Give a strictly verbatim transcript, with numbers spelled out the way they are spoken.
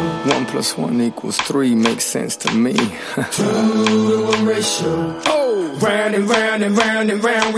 One plus one equals three makes sense to me. Two to one ratio. Oh, round and round and round and round.